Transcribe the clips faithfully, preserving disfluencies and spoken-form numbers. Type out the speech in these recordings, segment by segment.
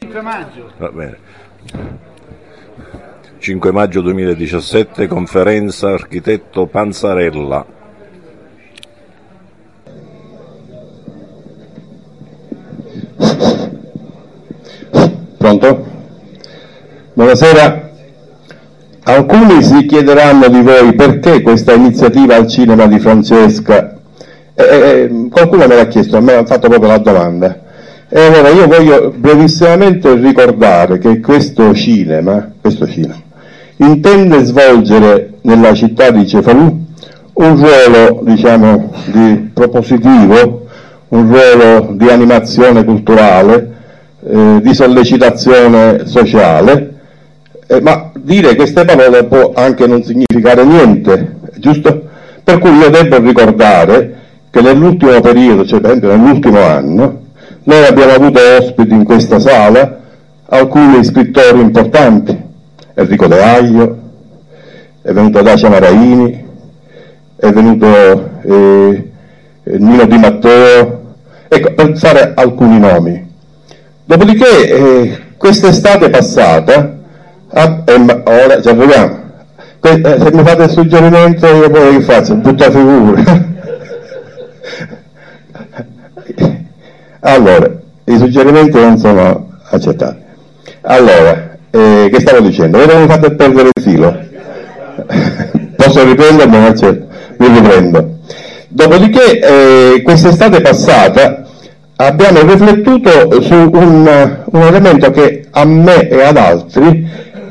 cinque maggio. Va bene. cinque maggio duemiladiciassette, conferenza architetto Panzarella. Pronto? Buonasera. Alcuni si chiederanno di voi perché questa iniziativa al cinema di Francesca. Eh, eh, qualcuno me l'ha chiesto, a me ha fatto proprio la domanda. E allora io voglio brevissimamente ricordare che questo cinema, questo cinema intende svolgere nella città di Cefalù un ruolo, diciamo, di propositivo, un ruolo di animazione culturale, eh, di sollecitazione sociale, eh, ma dire queste parole può anche non significare niente, giusto? Per cui io devo ricordare che nell'ultimo periodo, cioè per esempio nell'ultimo anno, noi abbiamo avuto ospiti in questa sala alcuni scrittori importanti. Enrico De Aglio, è venuto Dacia Maraini, è venuto eh, Nino Di Matteo, ecco, per fare alcuni nomi. Dopodiché eh, quest'estate passata, ah, eh, ora ci arriviamo, que- eh, se mi fate il suggerimento io poi che faccio? Butta figura. Allora, i suggerimenti non sono accettati. Allora, eh, che stavo dicendo? Ora mi fate perdere il filo. Posso riprendermi? Non accetto. Mi riprendo. Dopodiché, eh, quest'estate passata abbiamo riflettuto su un, un elemento che a me e ad altri,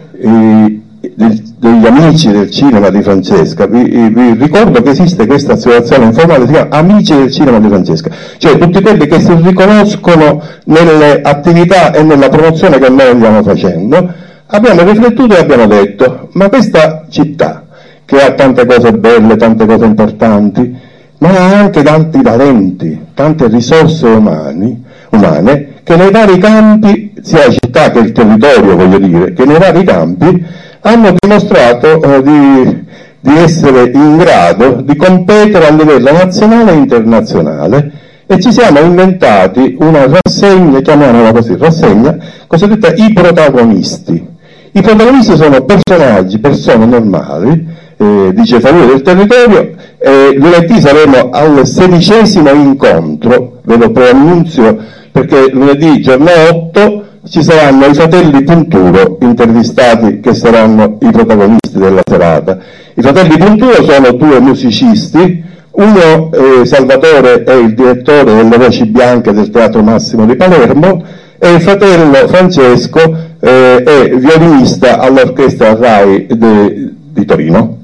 eh, degli amici del cinema di Francesca, vi, vi ricordo che esiste questa associazione informale che si chiama Amici del Cinema di Francesca, cioè tutti quelli che si riconoscono nelle attività e nella promozione che noi andiamo facendo. Abbiamo riflettuto e abbiamo detto, ma questa città, che ha tante cose belle, tante cose importanti, ma ha anche tanti talenti, tante risorse umani, umane, che nei vari campi, sia la città che il territorio, voglio dire, che nei vari campi hanno dimostrato eh, di, di essere in grado di competere a livello nazionale e internazionale, e ci siamo inventati una rassegna, chiamiamola così, rassegna cosiddetta I Protagonisti. I protagonisti sono personaggi, persone normali, eh, di Cefalù del territorio. Eh, lunedì saremo al sedicesimo incontro, ve lo preannunzio, perché lunedì giorno otto ci saranno i fratelli Punturo intervistati, che saranno i protagonisti della serata. I fratelli Punturo sono due musicisti, uno, eh, Salvatore, è il direttore delle Voci Bianche del Teatro Massimo di Palermo, e il fratello Francesco eh, è violinista all'orchestra RAI de, di Torino,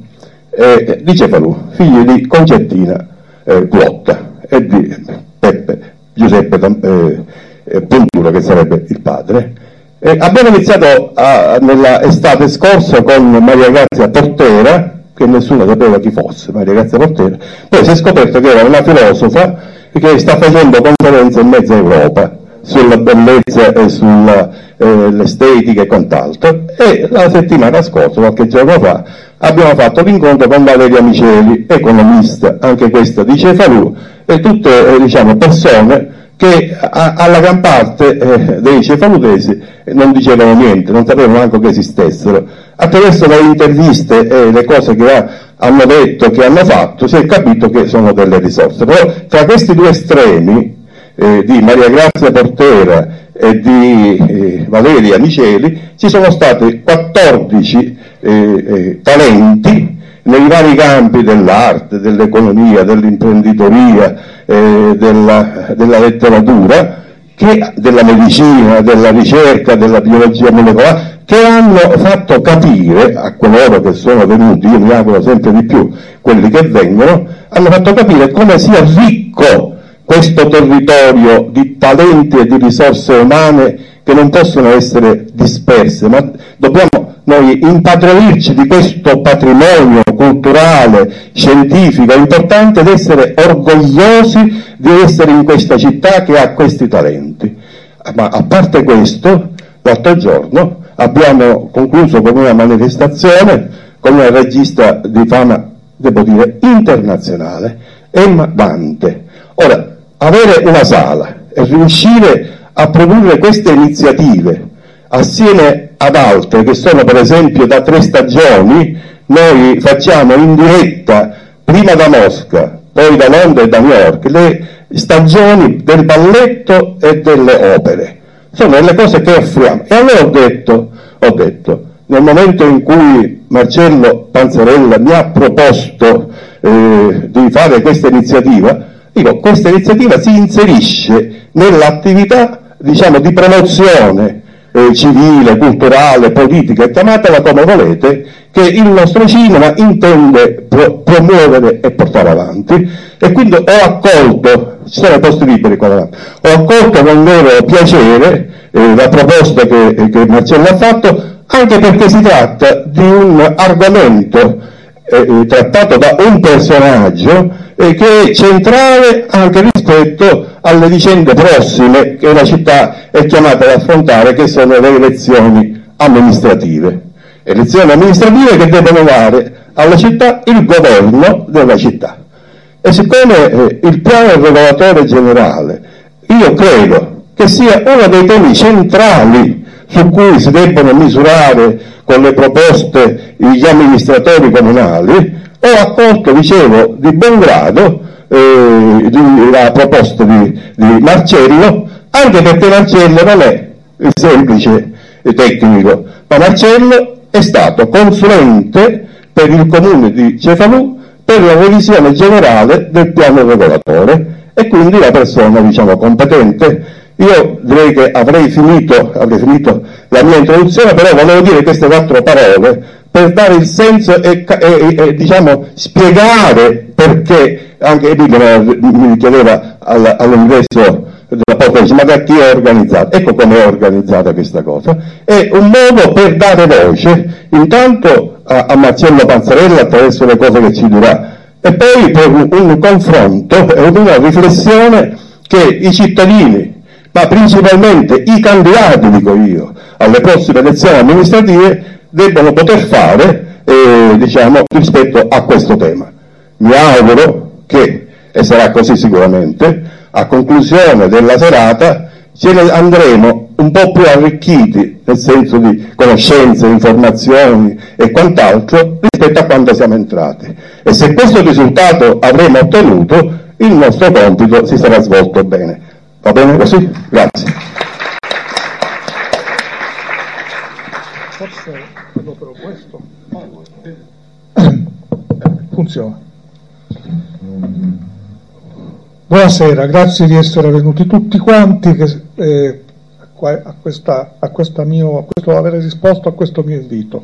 eh, di Cefalù, figlio di Concettina eh, Guotta e di Peppe, Giuseppe eh, Punturo, che sarebbe il padre. Eh, abbiamo iniziato a, nella estate scorsa con Maria Grazia Portera, che nessuno sapeva chi fosse Maria Grazia Portera, poi si è scoperto che era una filosofa che sta facendo conferenze in mezza Europa sulla bellezza e sull'estetica eh, e quant'altro, e la settimana scorsa, qualche giorno fa, abbiamo fatto l'incontro con Valeria Miceli, economista, anche questa di Cefalù, e tutte eh, diciamo persone che a, alla gran parte eh, dei cefalutesi non dicevano niente, non sapevano neanche che esistessero. Attraverso le interviste e le cose che ha, hanno detto, che hanno fatto, si è capito che sono delle risorse. Però tra questi due estremi, eh, di Maria Grazia Portera e di eh, Valeria Miceli, ci sono stati quattordici eh, eh, talenti nei vari campi dell'arte, dell'economia, dell'imprenditoria, eh, della, della letteratura, che, della medicina, della ricerca, della biologia molecolare, che hanno fatto capire a coloro che sono venuti, io mi auguro sempre di più quelli che vengono, hanno fatto capire come sia ricco questo territorio di talenti e di risorse umane che non possono essere disperse, ma dobbiamo noi impadronirci di questo patrimonio culturale, scientifico importante, ed essere orgogliosi di essere in questa città che ha questi talenti. Ma a parte questo, l'altro giorno abbiamo concluso con una manifestazione con una regista di fama, devo dire, internazionale, Emma Dante. Ora, avere una sala e riuscire a produrre queste iniziative assieme ad altre che sono, per esempio, da tre stagioni. Noi facciamo in diretta prima da Mosca, poi da Londra e da New York, le stagioni del balletto e delle opere. Sono le cose che offriamo. E allora ho detto, ho detto, nel momento in cui Marcello Panzarella mi ha proposto eh, di fare questa iniziativa, dico, questa iniziativa si inserisce nell'attività, diciamo, di promozione eh, civile, culturale, politica, chiamatela come volete, che il nostro cinema intende pro- promuovere e portare avanti. E quindi ho accolto, ci sono posti liberi qua davanti, ho accolto con vero piacere eh, la proposta che, che Marcello ha fatto, anche perché si tratta di un argomento eh, trattato da un personaggio eh, che è centrale anche rispetto alle vicende prossime che la città è chiamata ad affrontare, che sono le elezioni amministrative. Elezioni amministrative che devono dare alla città il governo della città. E siccome eh, il piano regolatore generale, io credo che sia uno dei temi centrali su cui si debbono misurare con le proposte gli amministratori comunali, ho accolto, dicevo, di buon grado eh, di, la proposta di, di Marcello, anche perché Marcello non è il semplice tecnico, ma Marcello è stato consulente per il comune di Cefalù per la revisione generale del piano regolatore, e quindi la persona, diciamo, competente. Io direi che avrei finito, avrei finito la mia introduzione, però volevo dire queste quattro parole per dare il senso e, e, e diciamo, spiegare perché, anche Emilio mi chiedeva all'ingresso della porta, ma da chi è organizzata? Ecco come è organizzata questa cosa. È un modo per dare voce intanto a, a Marcello Panzarella attraverso le cose che ci dirà, e poi per un, un confronto e una riflessione che i cittadini, ma principalmente i candidati, dico io, alle prossime elezioni amministrative debbono poter fare eh, diciamo, rispetto a questo tema. Mi auguro che, e sarà così sicuramente, a conclusione della serata ce ne andremo un po' più arricchiti nel senso di conoscenze, informazioni e quant'altro rispetto a quando siamo entrati, e se questo risultato avremo ottenuto, il nostro compito si sarà svolto bene. Va bene così? Grazie. Forse però questo funziona. Buonasera, grazie di essere venuti tutti quanti, che, eh, a, questa, a, questa mio, a questo avere risposto a questo mio invito.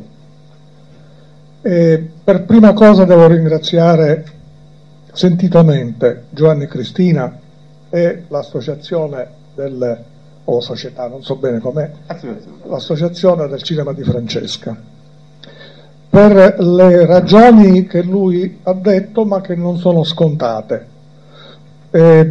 Eh, per prima cosa devo ringraziare sentitamente Giovanni Cristina e l'associazione del, o società, non so bene com'è, l'associazione del cinema di Francesca, per le ragioni che lui ha detto ma che non sono scontate. Eh,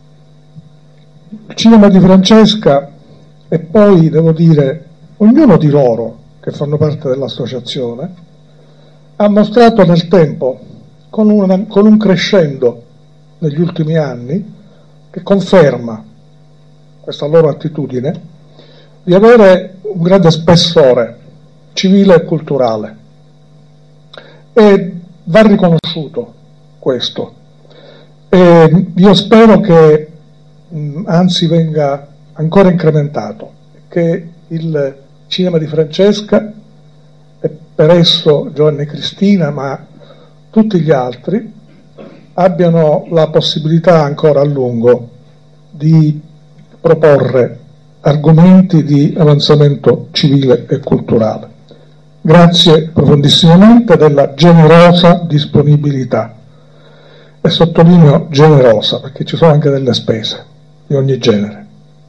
il cinema di Francesca, e poi devo dire ognuno di loro che fanno parte dell'associazione, ha mostrato nel tempo, con, una, con un crescendo negli ultimi anni, che conferma questa loro attitudine di avere un grande spessore civile e culturale, e va riconosciuto questo. E io spero che mh, anzi venga ancora incrementato, che il cinema di Francesca, e per esso Giovanni Cristina, ma tutti gli altri, abbiano la possibilità ancora a lungo di proporre argomenti di avanzamento civile e culturale. Grazie profondissimamente della generosa disponibilità, e sottolineo generosa perché ci sono anche delle spese di ogni genere.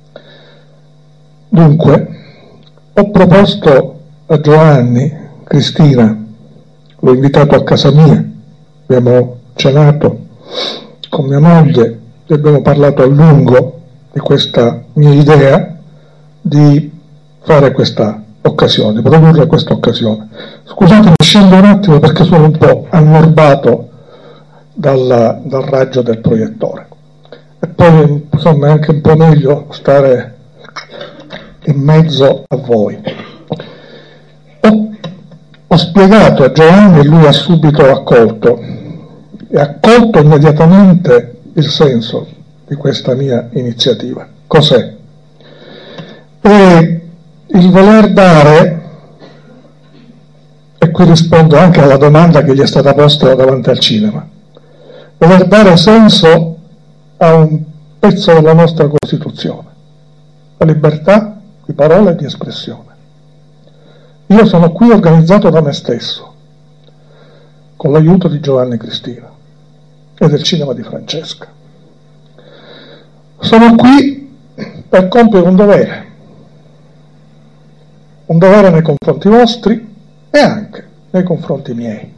Dunque, ho proposto a Giovanni Cristina, l'ho invitato a casa mia, abbiamo cenato con mia moglie e abbiamo parlato a lungo di questa mia idea di fare questa occasione, di produrre questa occasione. Scusatemi, scendo un attimo perché sono un po' annorbato dal, dal raggio del proiettore, e poi insomma è anche un po' meglio stare in mezzo a voi. Ho, ho spiegato a Giovanni e lui ha subito accolto, e ha accolto immediatamente il senso di questa mia iniziativa. Cos'è? E il voler dare, e qui rispondo anche alla domanda che gli è stata posta davanti al cinema, voler dare senso a un pezzo della nostra Costituzione, la libertà di parola e di espressione. Io sono qui organizzato da me stesso, con l'aiuto di Giovanni Cristina e del cinema di Francesca. Sono qui per compiere un dovere, un dovere nei confronti vostri e anche nei confronti miei.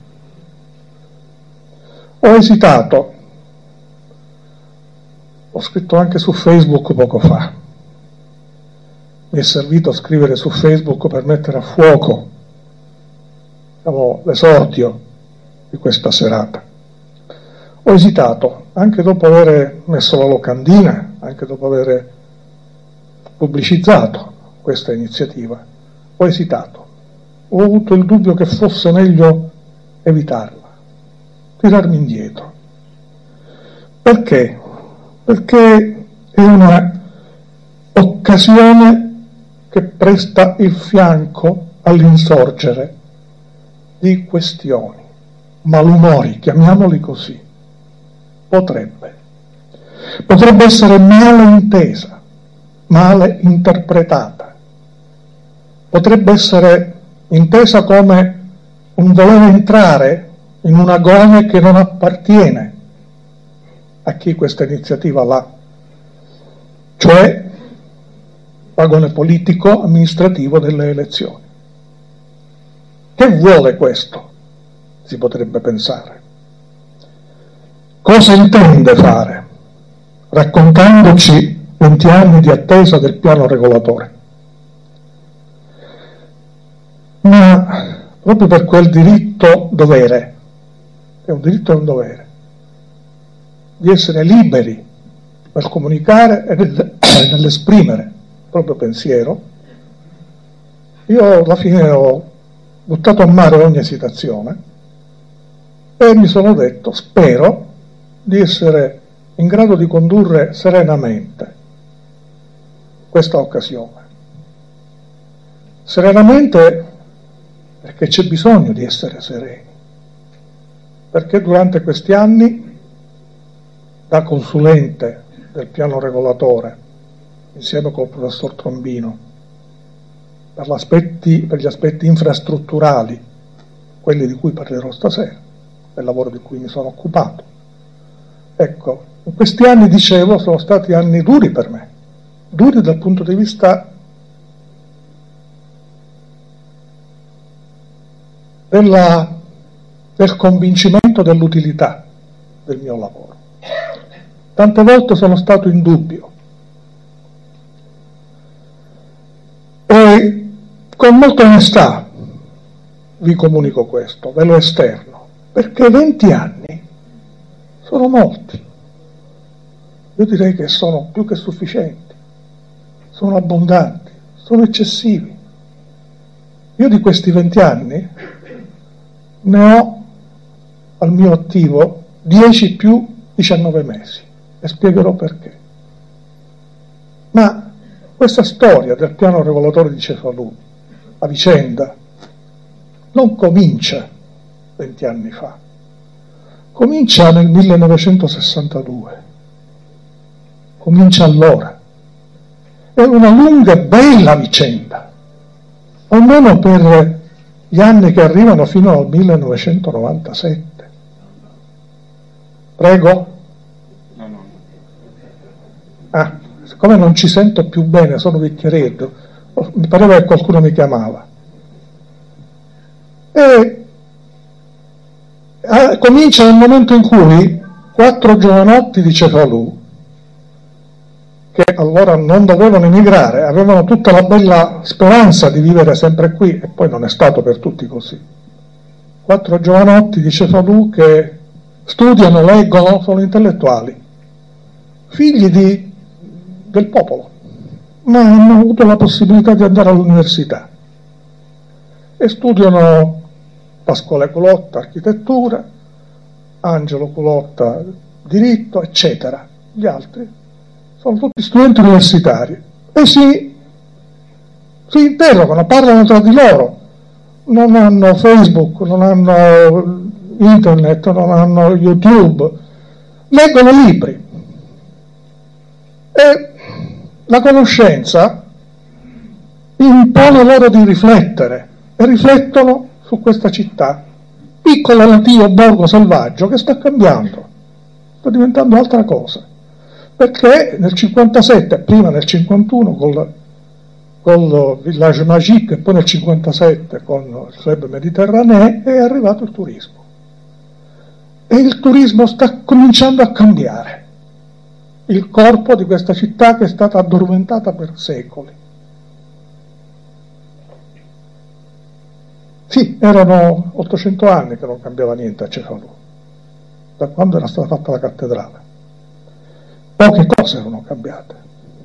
Ho esitato, ho scritto anche su Facebook poco fa, mi è servito scrivere su Facebook per mettere a fuoco, diciamo, l'esordio di questa serata. Ho esitato, anche dopo aver messo la locandina, anche dopo aver pubblicizzato questa iniziativa, ho esitato, ho avuto il dubbio che fosse meglio evitarla, tirarmi indietro. Perché? Perché è una occasione che presta il fianco all'insorgere di questioni, malumori, chiamiamoli così. Potrebbe. Potrebbe essere male intesa, male interpretata. Potrebbe essere intesa come un voler entrare in un agone che non appartiene a chi questa iniziativa l'ha, cioè l'agone politico amministrativo delle elezioni. Che vuole questo? Si potrebbe pensare. Cosa intende fare? Raccontandoci venti anni di attesa del piano regolatore. Ma proprio per quel diritto dovere, è un diritto e un dovere, di essere liberi nel comunicare e nel, nell'esprimere il proprio pensiero, io alla fine ho buttato a mare ogni esitazione e mi sono detto, spero di essere in grado di condurre serenamente questa occasione. Serenamente perché c'è bisogno di essere sereni, perché durante questi anni, da consulente del piano regolatore, insieme col professor Trombino, per, l'aspetti, per gli aspetti infrastrutturali, quelli di cui parlerò stasera, del lavoro di cui mi sono occupato. Ecco, in questi anni, dicevo, sono stati anni duri per me, duri dal punto di vista della, del convincimento dell'utilità del mio lavoro. Tante volte sono stato in dubbio e con molta onestà vi comunico questo, ve lo esterno, perché venti anni sono molti, io direi che sono più che sufficienti, sono abbondanti, sono eccessivi. Io di questi venti anni ne ho al mio attivo dieci più diciannove mesi. E spiegherò perché. Ma questa storia del piano regolatore di Cefalù, la vicenda, non comincia venti anni fa, comincia nel millenovecentosessantadue, comincia allora. È una lunga e bella vicenda, almeno per gli anni che arrivano fino al millenovecentonovantasette. Prego? Ah, siccome non ci sento più bene, sono vecchieretto, mi pareva che qualcuno mi chiamava. E eh, comincia nel momento in cui quattro giovanotti di Cefalù, che allora non dovevano emigrare, avevano tutta la bella speranza di vivere sempre qui, e poi non è stato per tutti così. Quattro giovanotti di Cefalù che studiano, leggono, sono intellettuali, figli di del popolo, ma hanno avuto la possibilità di andare all'università e studiano Pasquale Culotta architettura, Angelo Culotta diritto, eccetera. Gli altri sono tutti studenti universitari e si, si interrogano, parlano tra di loro, non hanno Facebook, non hanno internet, non hanno YouTube, leggono libri e la conoscenza impone loro di riflettere e riflettono su questa città, piccolo relativo borgo selvaggio che sta cambiando, sta diventando altra cosa, perché nel cinquantasette, prima nel cinquantuno col, col Village Magique e poi nel cinquantasette con il Club Mediterranee è arrivato il turismo e il turismo sta cominciando a cambiare il corpo di questa città che è stata addormentata per secoli. Sì, erano ottocento anni che non cambiava niente a Cefalù, da quando era stata fatta la cattedrale. Poche cose erano cambiate.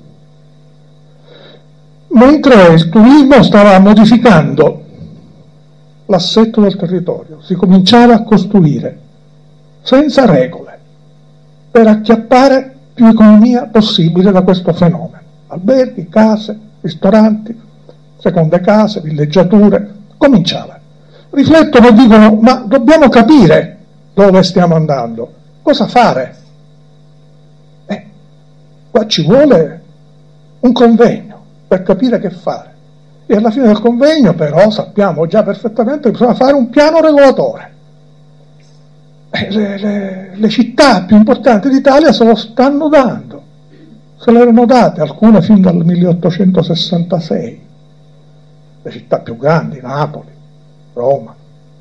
Mentre il turismo stava modificando l'assetto del territorio, si cominciava a costruire senza regole per acchiappare più economia possibile da questo fenomeno. Alberghi, case, ristoranti, seconde case, villeggiature, cominciava. Riflettono e dicono: ma dobbiamo capire dove stiamo andando, cosa fare? Eh, qua ci vuole un convegno per capire che fare. E alla fine del convegno però sappiamo già perfettamente che bisogna fare un piano regolatore. Eh, le, le, le città più importanti d'Italia se lo stanno dando, se le erano date, alcune fin dal milleottocentosessantasei, le città più grandi, Napoli, Roma.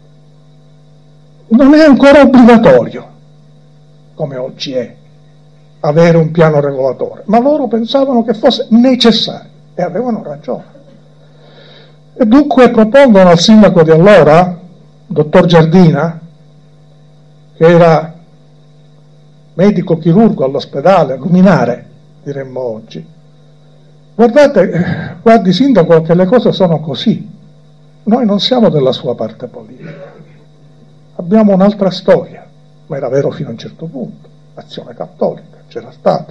Non è ancora obbligatorio, come oggi è, avere un piano regolatore, ma loro pensavano che fosse necessario e avevano ragione. E dunque propongono al sindaco di allora, dottor Giardina, che era medico chirurgo all'ospedale, luminare, diremmo oggi: guardate, guardi sindaco, che le cose sono così, noi non siamo della sua parte politica, abbiamo un'altra storia, ma era vero fino a un certo punto, l'azione cattolica c'era stata,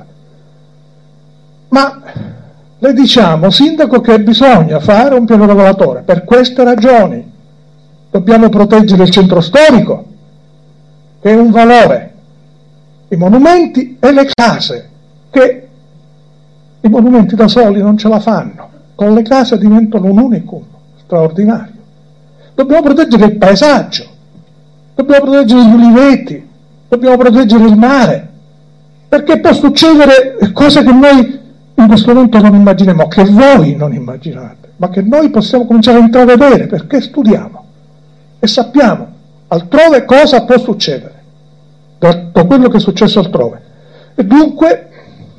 ma le diciamo, sindaco, che bisogna fare un piano regolatore per queste ragioni. Dobbiamo proteggere il centro storico, che è un valore, i monumenti e le case, che i monumenti da soli non ce la fanno, con le case diventano un unicum straordinario. Dobbiamo proteggere il paesaggio, dobbiamo proteggere gli uliveti, dobbiamo proteggere il mare, perché può succedere cose che noi in questo momento non immaginiamo, che voi non immaginate, ma che noi possiamo cominciare a intravedere perché studiamo e sappiamo altrove cosa può succedere, da quello che è successo altrove. E dunque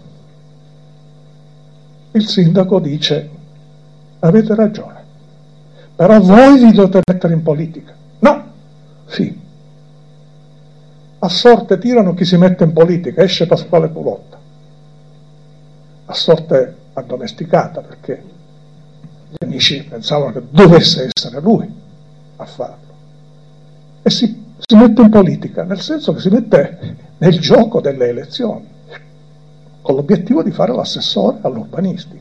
il sindaco dice: avete ragione, però voi vi dovete mettere in politica. No, sì, a sorte tirano chi si mette in politica, esce Pasquale Culotta, a sorte addomesticata, perché gli amici pensavano che dovesse essere lui a farlo, e si, si mette in politica, nel senso che si mette nel gioco delle elezioni, con l'obiettivo di fare l'assessore all'urbanistica.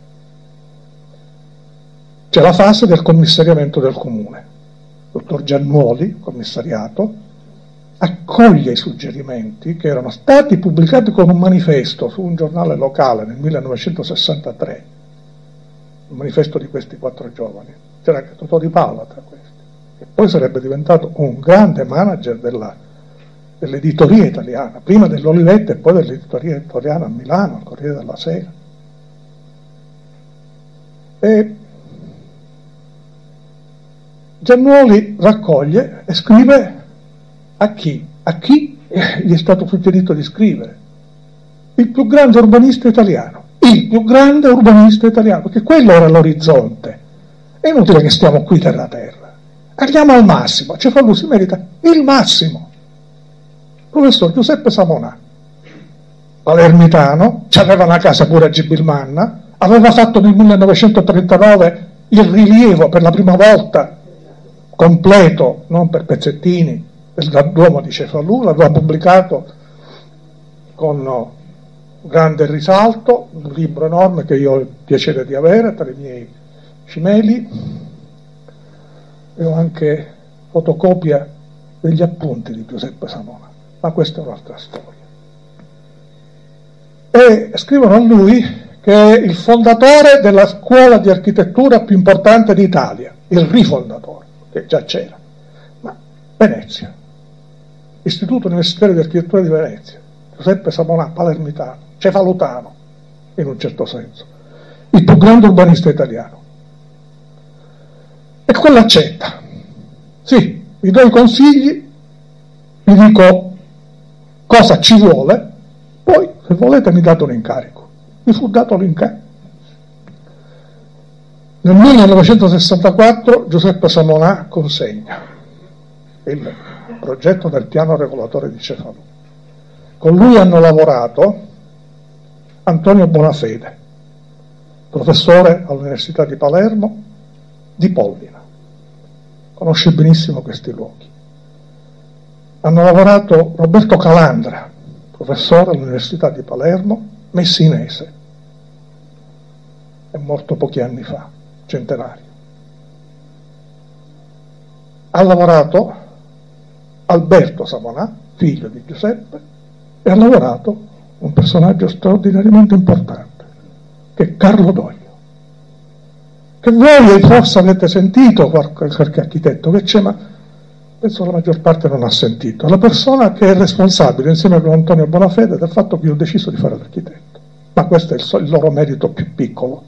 C'è la fase del commissariamento del comune. Il dottor Giannuoli, commissariato, accoglie i suggerimenti che erano stati pubblicati con un manifesto su un giornale locale nel millenovecentosessantatré, il manifesto di questi quattro giovani. C'era anche Totò Di Paola tra questi, che poi sarebbe diventato un grande manager della, dell'editoria italiana, prima dell'Olivetti e poi dell'editoria italiana a Milano, al Corriere della Sera. E Giannuoli raccoglie e scrive a chi? A chi gli è stato suggerito di scrivere? Il più grande urbanista italiano, il più grande urbanista italiano, perché quello era l'orizzonte. È inutile che stiamo qui terra terra, andiamo al massimo. Cefalù si merita il massimo. Professor Giuseppe Samonà, palermitano, c'aveva una casa pure a Gibilmanna, aveva fatto nel millenovecentotrentanove il rilievo per la prima volta completo, non per pezzettini, del Duomo di Cefalù, l'aveva pubblicato con grande risalto, un libro enorme che io ho il piacere di avere tra i miei cimeli, e ho anche fotocopia degli appunti di Giuseppe Samona, ma questa è un'altra storia. E scrivono a lui che è il fondatore della scuola di architettura più importante d'Italia, il rifondatore, che già c'era, ma Venezia, Istituto Universitario di Architettura di Venezia, Giuseppe Samona, palermitano, cefalutano, in un certo senso, il più grande urbanista italiano. E quello accetta. Sì, vi do i consigli, vi dico cosa ci vuole, poi se volete mi date un incarico. Mi fu dato l'incarico. Nel millenovecentosessantaquattro Giuseppe Samona consegna il progetto del piano regolatore di Cefalù. Con lui hanno lavorato Antonio Bonafede, professore all'Università di Palermo, di Pollina. Conosce benissimo questi luoghi. Hanno lavorato Roberto Calandra, professore all'Università di Palermo, messinese. È morto pochi anni fa, centenario. Ha lavorato Alberto Samona, figlio di Giuseppe, e ha lavorato un personaggio straordinariamente importante, che è Carlo Doglio, che voi forse avete sentito, qualche, qualche architetto che c'è, ma penso la maggior parte non ha sentito. La persona che è responsabile, insieme con Antonio Bonafede, del fatto che io ho deciso di fare l'architetto, ma questo è il, il loro merito più piccolo.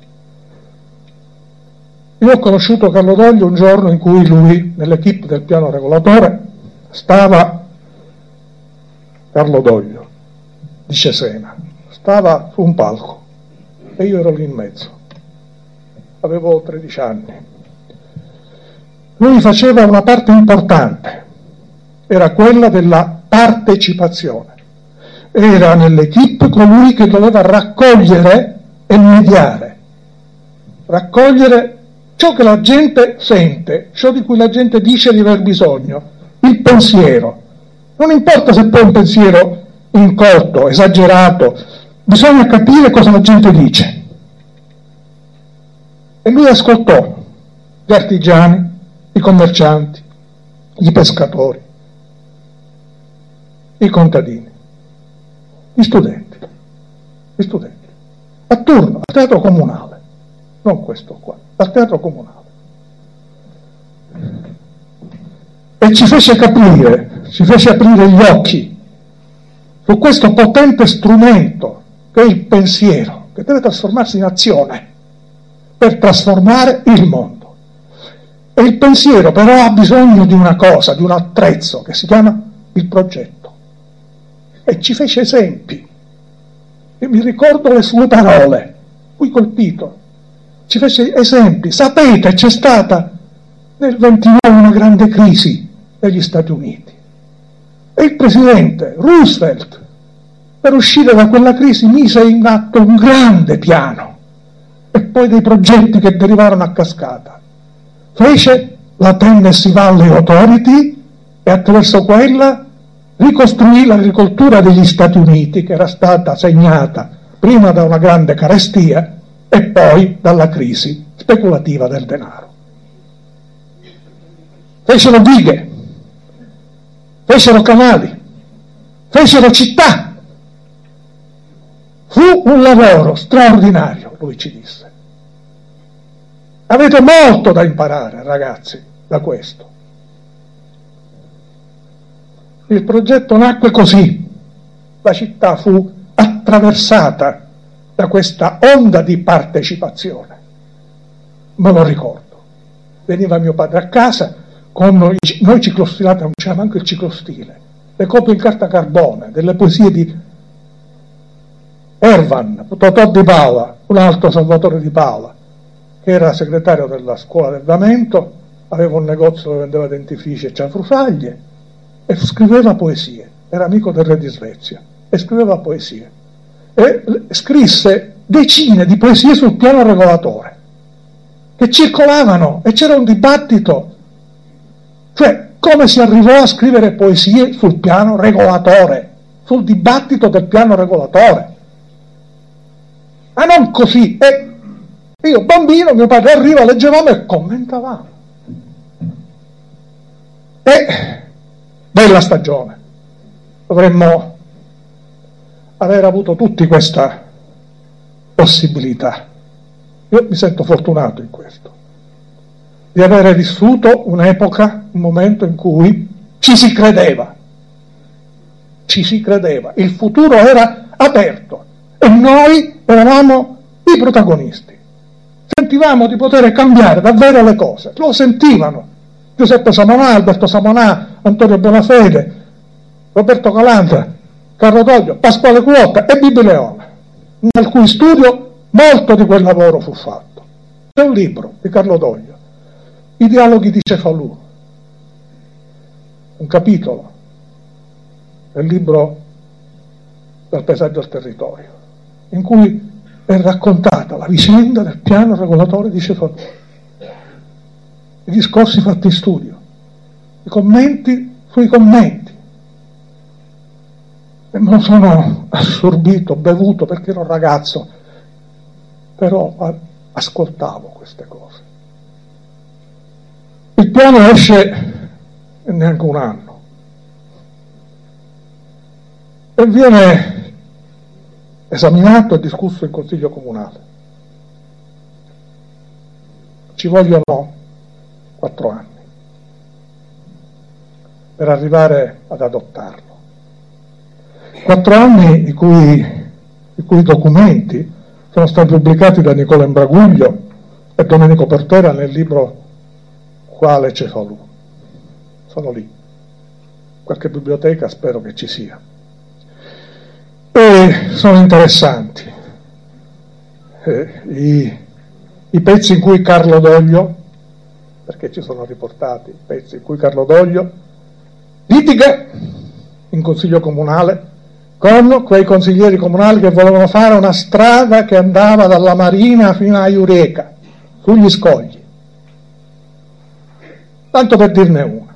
Io ho conosciuto Carlo Doglio un giorno in cui lui, nell'equipe del piano regolatore, stava, Carlo Doglio, di Cesena, stava su un palco e io ero lì in mezzo, avevo tredici anni. Lui faceva una parte importante, era quella della partecipazione, era nell'equipe colui che doveva raccogliere e mediare, raccogliere ciò che la gente sente, ciò di cui la gente dice di aver bisogno, il pensiero. Non importa se poi è un pensiero incolto, esagerato, bisogna capire cosa la gente dice. E lui ascoltò gli artigiani, i commercianti, i pescatori, i contadini, gli studenti, gli studenti, a turno, al teatro comunale, non questo qua, al teatro comunale. E ci fece capire, ci fece aprire gli occhi su questo potente strumento che è il pensiero, che deve trasformarsi in azione per trasformare il mondo. E il pensiero però ha bisogno di una cosa, di un attrezzo che si chiama il progetto. E ci fece esempi. E mi ricordo le sue parole, fui colpito. Ci fece esempi. Sapete, c'è stata nel ventinove una grande crisi negli Stati Uniti. E il presidente Roosevelt, per uscire da quella crisi, mise in atto un grande piano e poi dei progetti che derivarono a cascata. Fece la Tennessee Valley Authority e attraverso quella ricostruì l'agricoltura degli Stati Uniti, che era stata segnata prima da una grande carestia e poi dalla crisi speculativa del denaro. Fecero dighe, fecero canali, fecero città. Fu un lavoro straordinario, lui ci disse. Avete molto da imparare, ragazzi, da questo. Il progetto nacque così. La città fu attraversata da questa onda di partecipazione. Me lo ricordo. Veniva mio padre a casa con noi, noi ciclostilati, non c'era manco il ciclostile, le copie in carta carbone delle poesie di Ervan, Totò Di Paola, un altro Salvatore Di Paola, che era segretario della scuola del Vamento, aveva un negozio dove vendeva dentifrici e cianfrusaglie e scriveva poesie, era amico del re di Svezia e scriveva poesie e scrisse decine di poesie sul piano regolatore che circolavano e c'era un dibattito, cioè come si arrivò a scrivere poesie sul piano regolatore, sul dibattito del piano regolatore, ma non così. E io bambino, mio padre arriva, leggevamo e commentavamo. E bella stagione, dovremmo aver avuto tutti questa possibilità. Io mi sento fortunato in questo, di avere vissuto un'epoca, un momento in cui ci si credeva, ci si credeva, il futuro era aperto e noi eravamo i protagonisti. Sentivamo di poter cambiare davvero le cose, lo sentivano Giuseppe Samonà, Alberto Samonà, Antonio Bonafede, Roberto Calandra, Carlo Doglio, Pasquale Cuotta e Bibi Leone, nel cui studio molto di quel lavoro fu fatto. C'è un libro di Carlo Doglio, I dialoghi di Cefalù, un capitolo del libro Dal paesaggio al territorio, in cui è raccontata la vicenda del piano regolatore di Cefalù, i discorsi fatti in studio, i commenti sui commenti. E me lo sono assorbito, bevuto, perché ero un ragazzo, però ascoltavo queste cose. Il piano esce neanche un anno e viene esaminato e discusso in Consiglio Comunale. Ci vogliono quattro anni per arrivare ad adottarlo. Quattro anni i cui, i cui documenti sono stati pubblicati da Nicola Imbraguglio e Domenico Portera nel libro Quale Cefalù. Sono lì. Qualche biblioteca spero che ci sia. E sono interessanti eh, i, i pezzi in cui Carlo Doglio, perché ci sono riportati i pezzi in cui Carlo Doglio litiga in Consiglio Comunale con quei consiglieri comunali che volevano fare una strada che andava dalla Marina fino a Iureca, sugli scogli. Tanto per dirne una.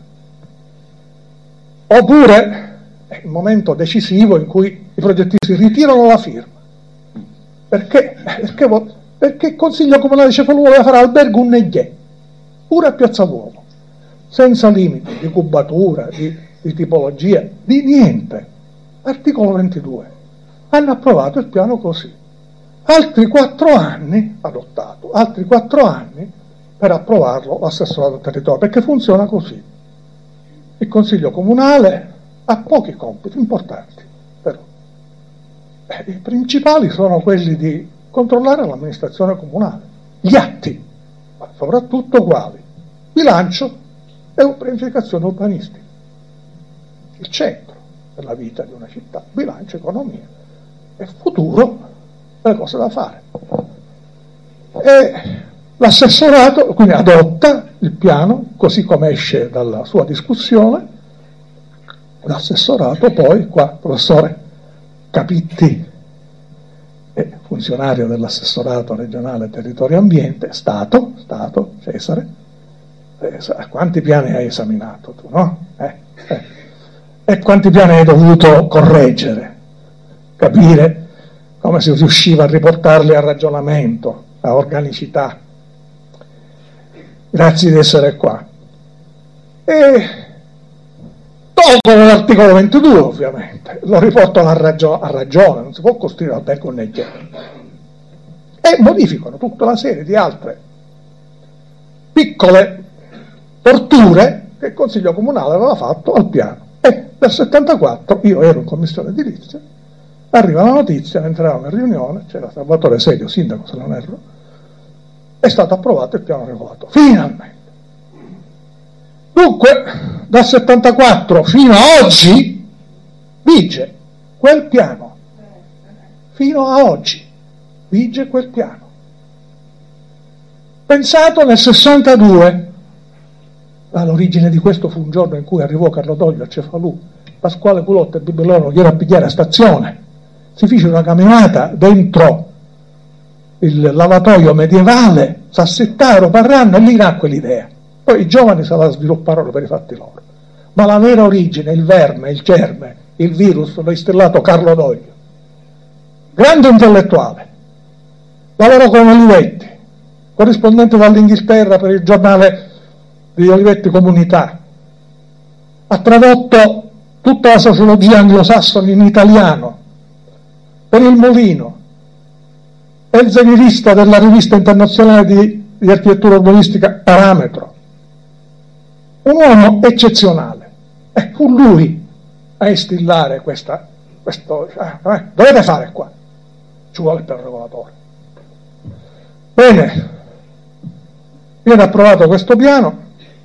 Oppure è il momento decisivo in cui i progettisti ritirano la firma. Perché? Perché, perché il Consiglio Comunale di Cefalù voleva fare albergo un negliè, pure a Piazza Duomo, senza limiti di cubatura, di, di tipologia, di niente. Articolo ventidue. Hanno approvato il piano così. Altri quattro anni, adottato, altri quattro anni per approvarlo l'assessorato al territorio, perché funziona così. Il Consiglio Comunale ha pochi compiti importanti, però. Eh, i principali sono quelli di controllare l'amministrazione comunale, gli atti, ma soprattutto quali? Bilancio e pianificazione urbanistica. Il centro della vita di una città, bilancio, economia e futuro delle cose da fare. E l'assessorato quindi adotta il piano così come esce dalla sua discussione. L'assessorato poi, qua professore Capitti è funzionario dell'assessorato regionale territorio e ambiente, Stato, Stato, Cesare, eh, quanti piani hai esaminato tu, no? Eh, eh. E quanti piani hai dovuto correggere, capire come si riusciva a riportarli a ragionamento, a organicità. Grazie di essere qua. E tolgono l'articolo ventidue, ovviamente, lo riportano a, ragio- a ragione, non si può costruire albergo un negliè. E modificano tutta una serie di altre piccole torture che il Consiglio Comunale aveva fatto al piano. E nel settantaquattro, io ero in commissione edilizia, arriva la notizia, mentre eravamo in riunione, c'era Salvatore Serio, sindaco se non erro, è stato approvato il piano regolato, finalmente. Dunque, dal settantaquattro fino a oggi, vige quel piano, fino a oggi, vige quel piano. Pensato nel sessantadue, l'origine di questo fu un giorno in cui arrivò Carlo Doglio a Cefalù, Pasquale Culotta e Bibi Leone lo diero a pigliare a stazione, si fece una camminata dentro il lavatoio medievale, s'assettarono, parranno, e lì nacque l'idea. Poi i giovani se la svilupparono per i fatti loro. Ma la vera origine, il verme, il germe, il virus, l'ha istellato Carlo Doglio. Grande intellettuale. Lavorò con Olivetti, corrispondente dall'Inghilterra per il giornale di Olivetti Comunità. Ha tradotto tutta la sociologia anglosassone in italiano per il Mulino. È il zenerista della rivista internazionale di, di architettura urbanistica Parametro. Un uomo eccezionale. E fu lui a instillare questa, questo, eh, eh, dovete fare qua, ci vuole il piano regolatore. Bene, viene approvato questo piano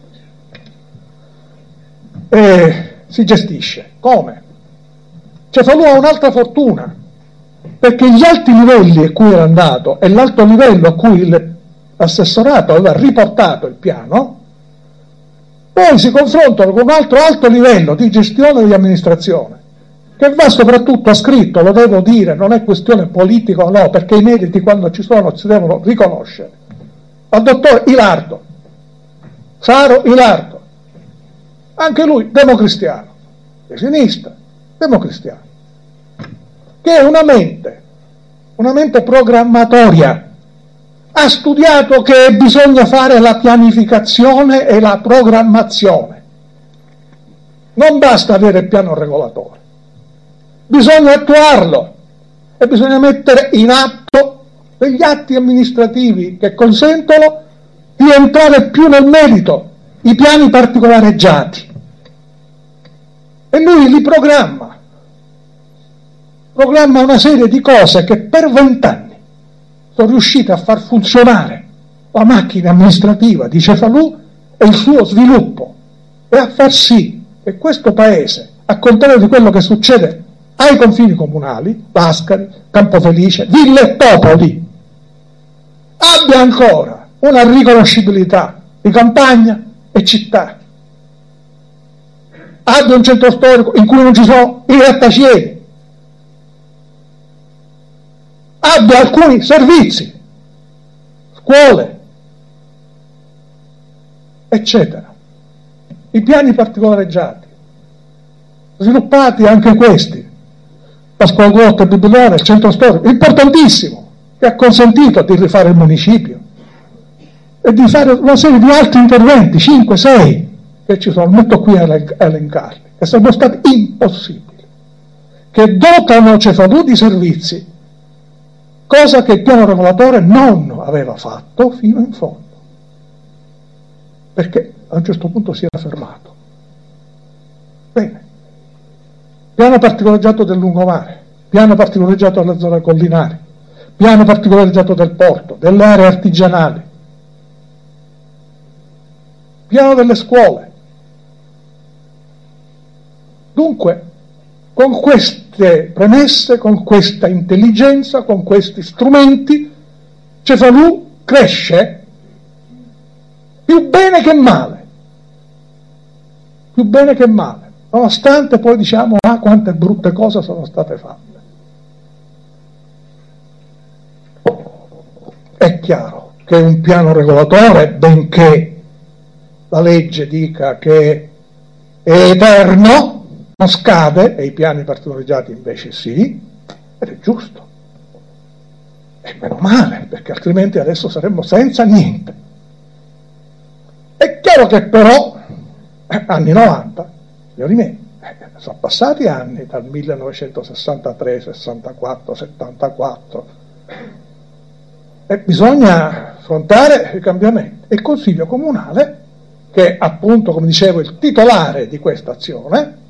e si gestisce. Come? Cefalù ha un'altra fortuna, perché gli alti livelli a cui era andato e l'alto livello a cui l'assessorato aveva riportato il piano poi si confrontano con un altro alto livello di gestione e di amministrazione, che va soprattutto ascritto, lo devo dire, non è questione politica o no, perché i meriti quando ci sono si devono riconoscere, al dottor Ilardo, Saro Ilardo, anche lui democristiano, di sinistra, democristiano, che è una mente, una mente programmatoria. Ha studiato che bisogna fare la pianificazione e la programmazione. Non basta avere il piano regolatore, bisogna attuarlo e bisogna mettere in atto degli atti amministrativi che consentono di entrare più nel merito, i piani particolareggiati. E lui li programma, programma una serie di cose che per vent'anni sono riusciti a far funzionare la macchina amministrativa di Cefalù e il suo sviluppo e a far sì che questo paese, a contrario di quello che succede ai confini comunali, Ascari, Campofelice, Ville e Popoli, abbia ancora una riconoscibilità di campagna e città, abbia un centro storico in cui non ci sono i grattacieli, abbia alcuni servizi, scuole, eccetera. I piani particolareggiati, sviluppati anche questi, Pasquale Guotta e Bibilone, il centro storico, importantissimo, che ha consentito di rifare il municipio e di fare una serie di altri interventi, cinque sei, che ci sono, metto qui a elencarli, che sono stati impossibili, che dotano Cefalù di servizi, cosa che il piano regolatore non aveva fatto fino in fondo, perché a un certo punto si era fermato. Bene, piano particolareggiato del lungomare, piano particolareggiato delle zone collinari, piano particolareggiato del porto, delle aree artigianali, piano delle scuole. Dunque, con queste premesse, con questa intelligenza, con questi strumenti, Cefalù cresce più bene che male, più bene che male, nonostante poi diciamo ah quante brutte cose sono state fatte. È chiaro che un piano regolatore, benché la legge dica che è eterno, non scade, e i piani particolareggiati invece sì, ed è giusto. E meno male, perché altrimenti adesso saremmo senza niente. È chiaro che però, eh, anni novanta, signori miei, eh, sono passati anni dal millenovecentosessantatré, sessantaquattro, settantaquattro, e bisogna affrontare i cambiamenti. E il Consiglio Comunale, che appunto, come dicevo, è il titolare di questa azione,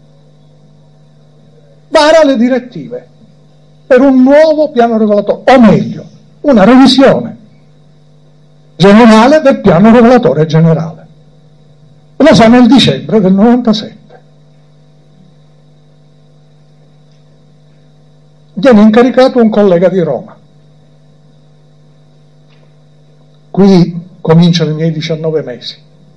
vara le direttive per un nuovo piano regolatore, o meglio, una revisione generale del piano regolatore generale. Lo fa nel dicembre del novantasette. Viene incaricato un collega di Roma. Qui cominciano i miei diciannove mesi.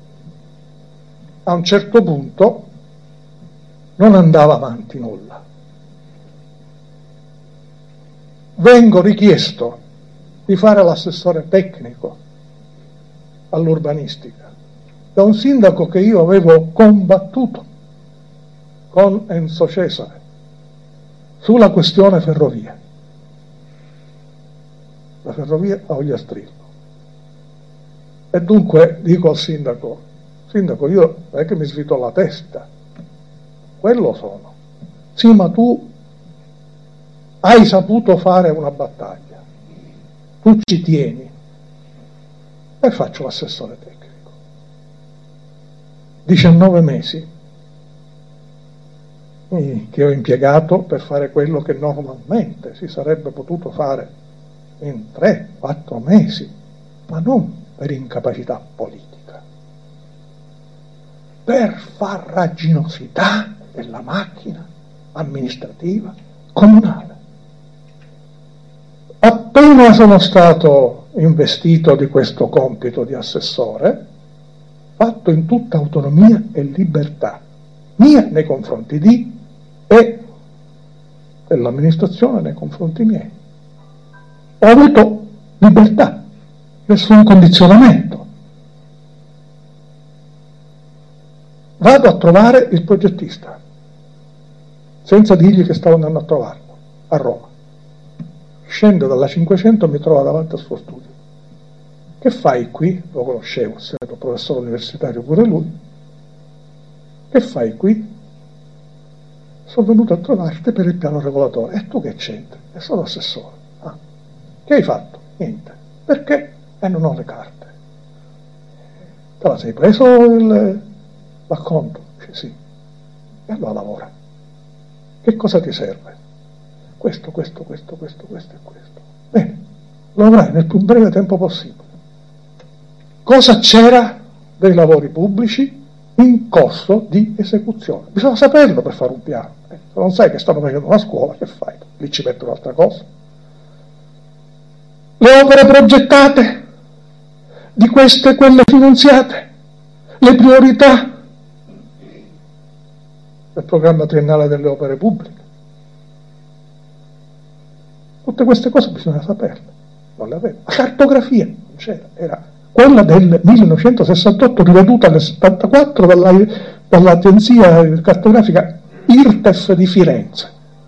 A un certo punto non andava avanti nulla. Vengo richiesto di fare l'assessore tecnico all'urbanistica da un sindaco che io avevo combattuto con Enzo Cesare sulla questione ferrovia, la ferrovia a Ogliastrillo. E dunque dico al sindaco: sindaco, io non è che mi svito la testa, quello sono. Sì, ma tu hai saputo fare una battaglia, tu ci tieni, e faccio l'assessore tecnico. diciannove mesi che ho impiegato per fare quello che normalmente si sarebbe potuto fare in tre quattro mesi, ma non per incapacità politica, per farraginosità della macchina amministrativa comunale. Appena sono stato investito di questo compito di assessore, fatto in tutta autonomia e libertà mia nei confronti di e dell'amministrazione nei confronti miei, ho avuto libertà, nessun condizionamento. Vado a trovare il progettista senza dirgli che stavo andando a trovarlo a Roma. Scende dalla cinquecento e mi trova davanti al suo studio. Che fai qui? Lo conoscevo, essendo professore universitario pure lui. Che fai qui? Sono venuto a trovarti per il piano regolatore. E tu che c'entri? E sono assessore. Ah. Che hai fatto? Niente. Perché? E non ho le carte. Te la sei preso il, l'acconto? Dice sì. E allora lavora. Che cosa ti serve? Questo, questo, questo, questo, questo e questo. Bene, lo avrai nel più breve tempo possibile. Cosa c'era dei lavori pubblici in corso di esecuzione? Bisogna saperlo per fare un piano. Eh, se non sai che stanno facendo una scuola, che fai? Lì ci metto un'altra cosa. Le opere progettate, di queste e quelle finanziate, le priorità del programma triennale delle opere pubbliche. Tutte queste cose bisogna saperle, non le avevo. La cartografia non c'era, era quella del millenovecentosessantotto riveduta nel settantaquattro dalla, dall'agenzia cartografica I R T E F di Firenze.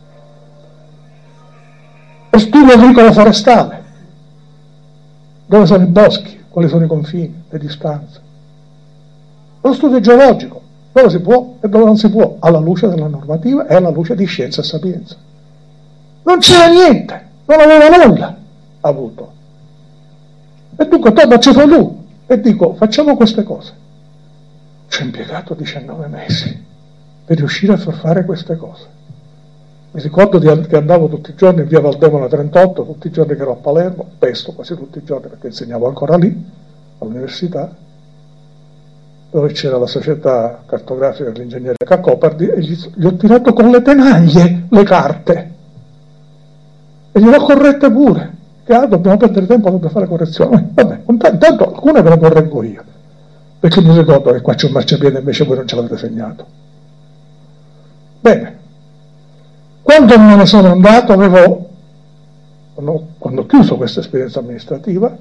Lo studio agricolo forestale, dove sono i boschi, quali sono i confini, le distanze. Lo studio geologico, dove si può e dove non si può, alla luce della normativa e alla luce di scienza e sapienza. Non c'era niente, non aveva nulla avuto. E dunque torno a Cefalù e dico: facciamo queste cose. Ci ho impiegato diciannove mesi per riuscire a far fare queste cose. Mi ricordo di, che andavo tutti i giorni in via Valdemona trentotto, tutti i giorni che ero a Palermo, spesso, quasi tutti i giorni, perché insegnavo ancora lì, all'università, dove c'era la società cartografica dell'ingegnere Cacopardi, e gli, gli ho tirato con le tenaglie le carte e gliele ho corrette pure, che ah, dobbiamo perdere tempo, dobbiamo fare correzioni. Vabbè, intanto alcune ve le correggo io, perché mi ricordo che qua c'è un marciapiede invece voi non ce l'avete segnato. Bene, quando me ne sono andato, avevo, quando, quando ho chiuso questa esperienza amministrativa,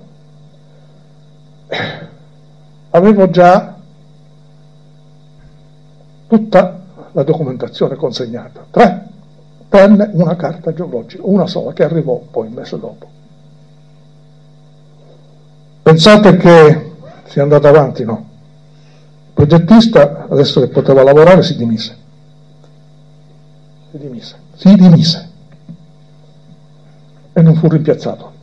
avevo già tutta la documentazione consegnata, tre, tranne una carta geologica, una sola, che arrivò poi un mese dopo. Pensate che sia andato avanti? No. Il progettista, adesso che poteva lavorare, si dimise. Si dimise. Si dimise. E non fu rimpiazzato.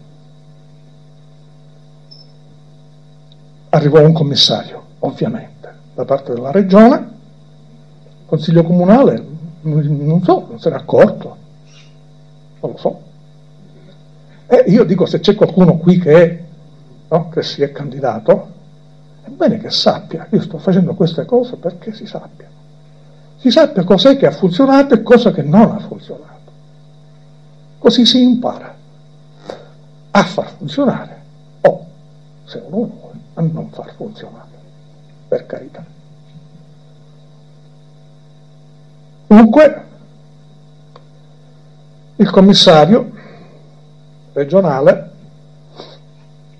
Arrivò un commissario, ovviamente, da parte della regione. Il Consiglio Comunale, non so, non se n'è accorto, non lo so. E io dico, se c'è qualcuno qui che, è, no, che si è candidato, è bene che sappia, io sto facendo queste cose perché si sappia. Si sappia cos'è che ha funzionato e cosa che non ha funzionato. Così si impara a far funzionare o, se uno vuole, a non far funzionare, per carità. Dunque, il commissario regionale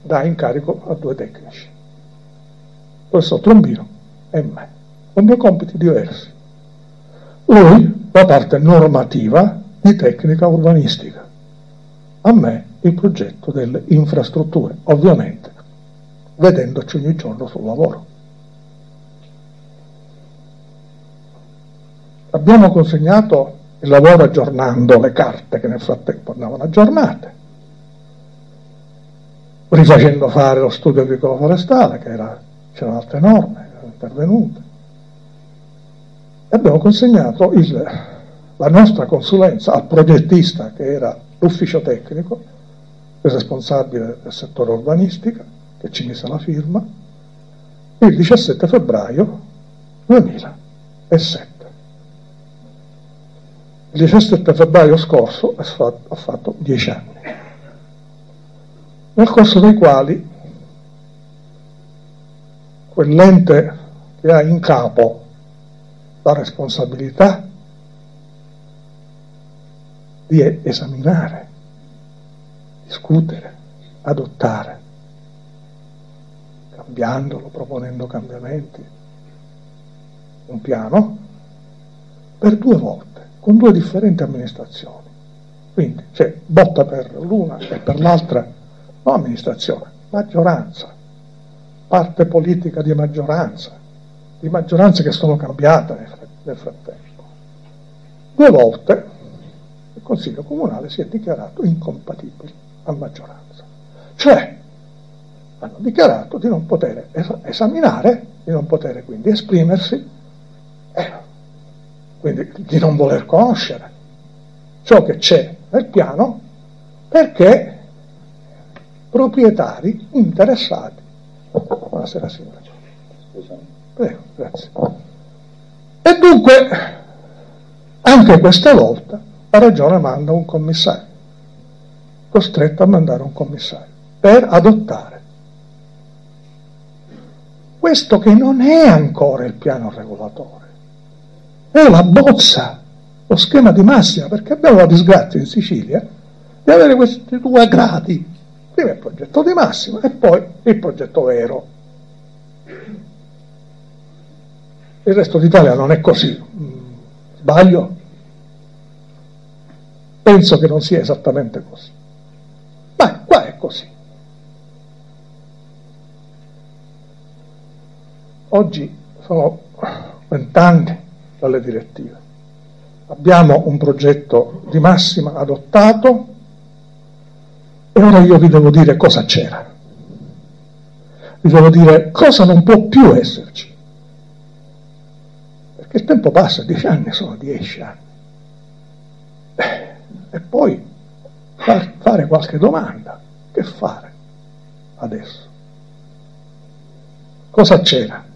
dà incarico a due tecnici, il professor Trombino e me, con due compiti diversi. Lui la parte normativa di tecnica urbanistica, a me il progetto delle infrastrutture, ovviamente vedendoci ogni giorno sul lavoro. Abbiamo consegnato il lavoro aggiornando le carte che nel frattempo andavano aggiornate, rifacendo fare lo studio agricolo forestale, che era, c'erano altre norme, erano intervenute. E abbiamo consegnato il, la nostra consulenza al progettista, che era l'ufficio tecnico, il responsabile del settore urbanistica, che ci mise la firma, il diciassette febbraio duemilasette. Il diciassette febbraio scorso ha fatto dieci anni, nel corso dei quali quell'ente che ha in capo la responsabilità di esaminare, discutere, adottare, cambiandolo, proponendo cambiamenti, un piano, per due volte, con due differenti amministrazioni. Quindi c'è botta per l'una e per l'altra, non amministrazione, maggioranza, parte politica di maggioranza, di maggioranze che sono cambiate nel frattempo. Due volte il Consiglio Comunale si è dichiarato incompatibile a maggioranza, cioè hanno dichiarato di non poter es- esaminare, di non poter quindi esprimersi, eh, quindi di non voler conoscere ciò che c'è nel piano, perché proprietari interessati. Buonasera signora. Prego, grazie. E dunque anche questa volta la Regione manda un commissario, costretto a mandare un commissario per adottare questo che non è ancora il piano regolatore, è la bozza, lo schema di massima, perché abbiamo la disgrazia in Sicilia di avere questi due gradi, prima il progetto di massima e poi il progetto vero. Il resto d'Italia non è così, sbaglio? Penso che non sia esattamente così, ma qua è così. Oggi sono vent'anni dalle direttive, abbiamo un progetto di massima adottato e ora io vi devo dire cosa c'era, vi devo dire cosa non può più esserci. Il tempo passa, dieci anni sono dieci anni. E poi far, fare qualche domanda. Che fare adesso? Cosa c'era?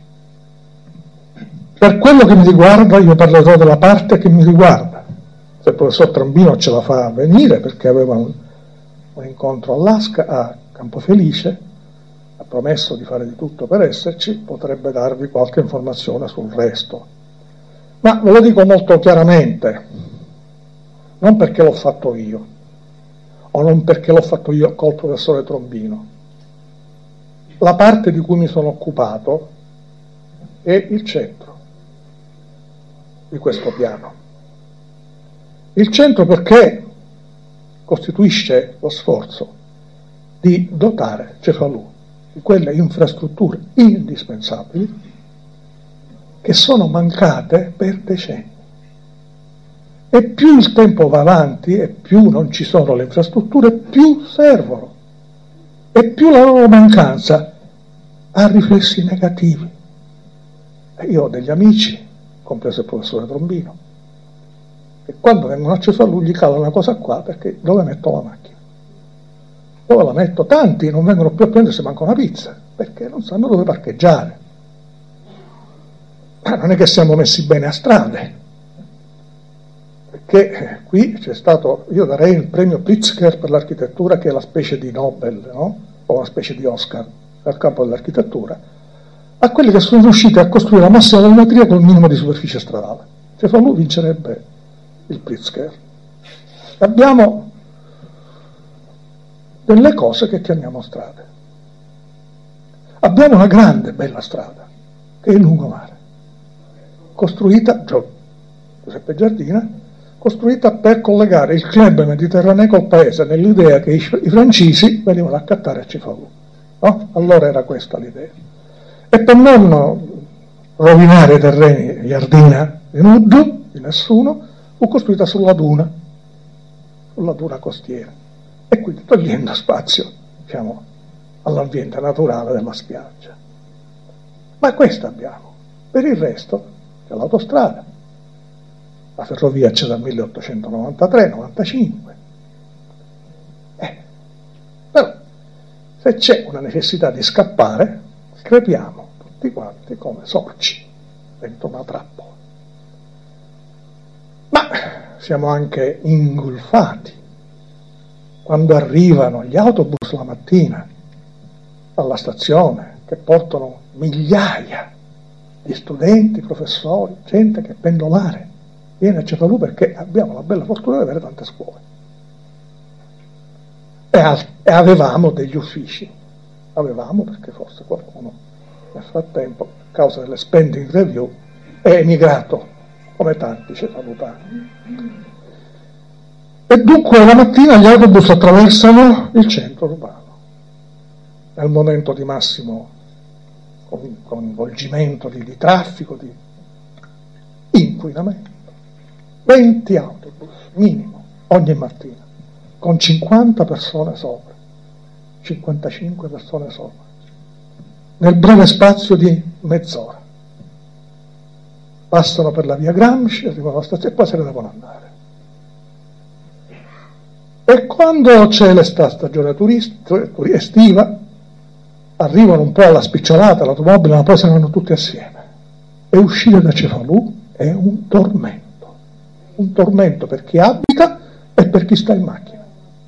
Per quello che mi riguarda, io parlerò della parte che mi riguarda. Se il professor Trombino ce la fa venire, perché aveva un, un incontro all'Asca, a Campofelice, ha promesso di fare di tutto per esserci, potrebbe darvi qualche informazione sul resto. Ma ve lo dico molto chiaramente, non perché l'ho fatto io, o non perché l'ho fatto io col professore Trombino. La parte di cui mi sono occupato è il centro di questo piano. Il centro perché costituisce lo sforzo di dotare Cefalù di quelle infrastrutture indispensabili che sono mancate per decenni. E più il tempo va avanti e più non ci sono le infrastrutture, più servono. E più la loro mancanza ha riflessi negativi. E io ho degli amici, compreso il professore Trombino, che quando vengono a Cefalù gli cala una cosa qua, perché dove metto la macchina? Dove la metto? Tanti non vengono più a prendersi manco una pizza, perché non sanno dove parcheggiare. Ma non è che siamo messi bene a strade, perché qui c'è stato, io darei il premio Pritzker per l'architettura, che è la specie di Nobel, no? O una specie di Oscar nel campo dell'architettura, a quelli che sono riusciti a costruire la massima volumetria con il minimo di superficie stradale. Cefalù vincerebbe il Pritzker. Abbiamo delle cose che chiamiamo strade. Abbiamo una grande, bella strada, che è il lungomare, costruita, Giuseppe Giardina, costruita per collegare il club mediterraneo col paese, nell'idea che i, i francesi venivano a accattare a Cefalù. No? Allora era questa l'idea. E per non rovinare i terreni Giardina di nudo, di nessuno, fu costruita sulla duna, sulla duna costiera, e quindi togliendo spazio, diciamo, all'ambiente naturale della spiaggia. Ma questo abbiamo. Per il resto c'è l'autostrada. La ferrovia c'è dal milleottocentonovantatré novantacinque. Eh, però, se c'è una necessità di scappare, crepiamo tutti quanti come sorci dentro una trappola. Ma siamo anche ingolfati quando arrivano gli autobus la mattina alla stazione, che portano migliaia di studenti, professori, gente che pendolare viene a Cefalù perché abbiamo la bella fortuna di avere tante scuole. E, al- e avevamo degli uffici, avevamo perché forse qualcuno nel frattempo, a causa delle spending review, è emigrato, come tanti cefalutani. E dunque la mattina gli autobus attraversano il centro urbano, nel momento di massimo coinvolgimento di, di traffico, di inquinamento. venti autobus minimo ogni mattina, con cinquanta persone sopra, cinquantacinque persone sopra, nel breve spazio di mezz'ora. Passano per la via Gramsci, arrivano alla stazione e poi se ne devono andare. E quando c'è l'estate, stagione turistica, estiva, arrivano un po' alla spicciolata l'automobile, ma poi se ne vanno tutti assieme. E uscire da Cefalù è un tormento. Un tormento per chi abita e per chi sta in macchina.